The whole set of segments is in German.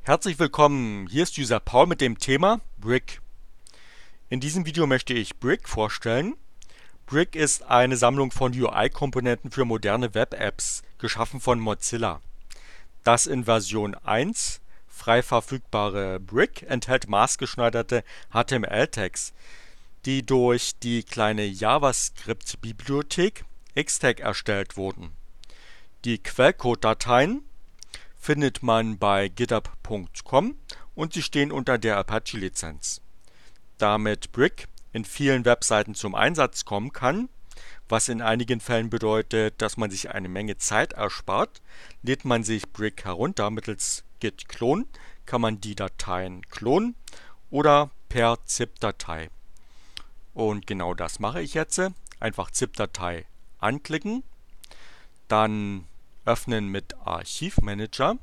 Herzlich willkommen, hier ist User Paul mit dem Thema Brick. In diesem Video möchte ich Brick vorstellen. Brick ist eine Sammlung von UI-Komponenten für moderne Web-Apps, geschaffen von Mozilla. Das in Version 1 frei verfügbare Brick enthält maßgeschneiderte HTML-Tags, die durch die kleine JavaScript-Bibliothek Xtag erstellt wurden. Die Quellcode-Dateien findet man bei github.com und sie stehen unter der Apache-Lizenz. Damit Brick in vielen Webseiten zum Einsatz kommen kann, was in einigen Fällen bedeutet, dass man sich eine Menge Zeit erspart, lädt man sich Brick herunter. Mittels git clone kann man die Dateien klonen oder per ZIP-Datei. Und genau das mache ich jetzt. Einfach ZIP-Datei anklicken, dann öffnen mit Archivmanager,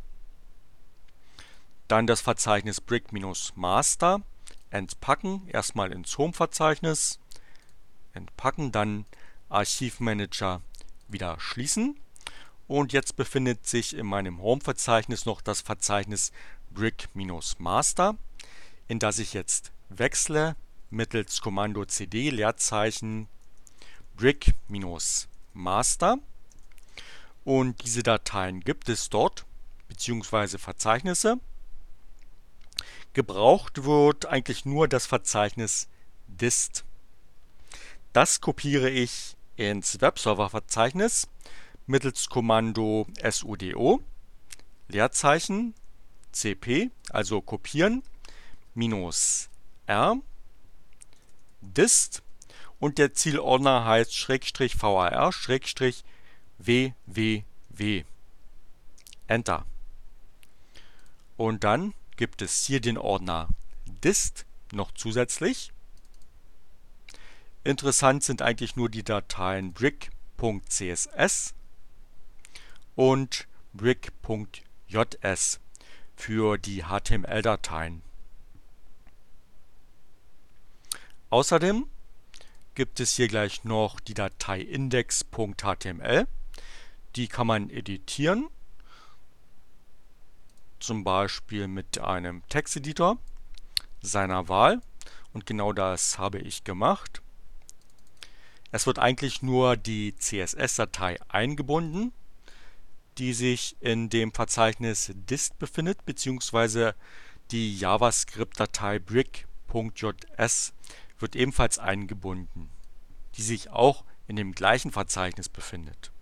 dann das Verzeichnis brick-master, entpacken, erstmal ins Home-Verzeichnis, entpacken, dann Archivmanager wieder schließen. Und jetzt befindet sich in meinem Home-Verzeichnis noch das Verzeichnis brick-master, in das ich jetzt wechsle mittels Kommando cd Leerzeichen brick-master. Und diese Dateien gibt es dort, beziehungsweise Verzeichnisse. Gebraucht wird eigentlich nur das Verzeichnis dist. Das kopiere ich ins Webserver-Verzeichnis mittels Kommando sudo Leerzeichen cp, also kopieren, -r, dist und der Zielordner heißt /var www. Enter. Und dann gibt es hier den Ordner dist noch zusätzlich. Interessant sind eigentlich nur die Dateien brick.css und brick.js für die HTML-Dateien. Außerdem gibt es hier gleich noch die Datei index.html. Die kann man editieren, zum Beispiel mit einem Texteditor seiner Wahl. Und genau das habe ich gemacht. Es wird eigentlich nur die CSS-Datei eingebunden, die sich in dem Verzeichnis dist befindet, beziehungsweise die JavaScript-Datei brick.js wird ebenfalls eingebunden, die sich auch in dem gleichen Verzeichnis befindet.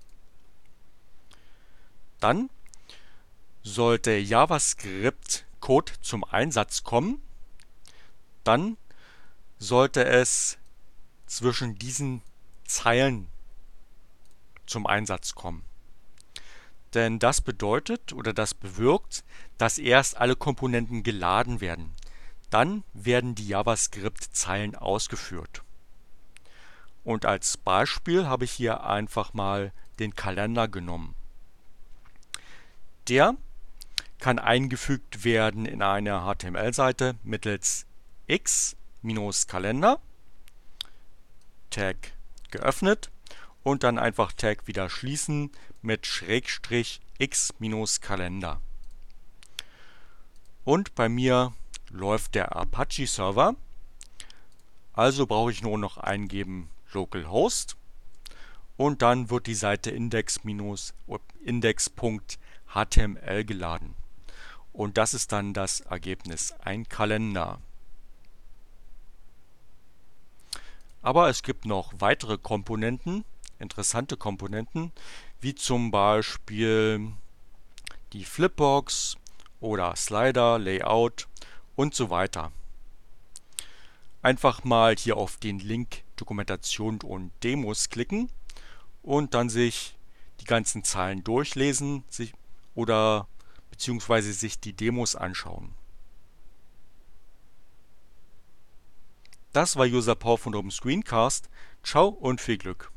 Dann sollte JavaScript-Code zum Einsatz kommen, dann sollte es zwischen diesen Zeilen zum Einsatz kommen. Denn das bedeutet oder das bewirkt, dass erst alle Komponenten geladen werden. Dann werden die JavaScript-Zeilen ausgeführt. Und als Beispiel habe ich hier einfach mal den Kalender genommen. Der kann eingefügt werden in eine HTML-Seite mittels x-Kalender, Tag geöffnet und dann einfach Tag wieder schließen mit /x-Kalender. Und bei mir läuft der Apache-Server, also brauche ich nur noch eingeben localhost und dann wird die Seite index.html geladen. Und das ist dann das Ergebnis, ein Kalender. Aber es gibt noch weitere Komponenten, interessante Komponenten, wie zum Beispiel die Flipbox oder Slider, Layout und so weiter. Einfach mal hier auf den Link Dokumentation und Demos klicken und dann sich die ganzen Zeilen durchlesen oder beziehungsweise sich die Demos anschauen. Das war User Paul von Open Screencast. Ciao und viel Glück!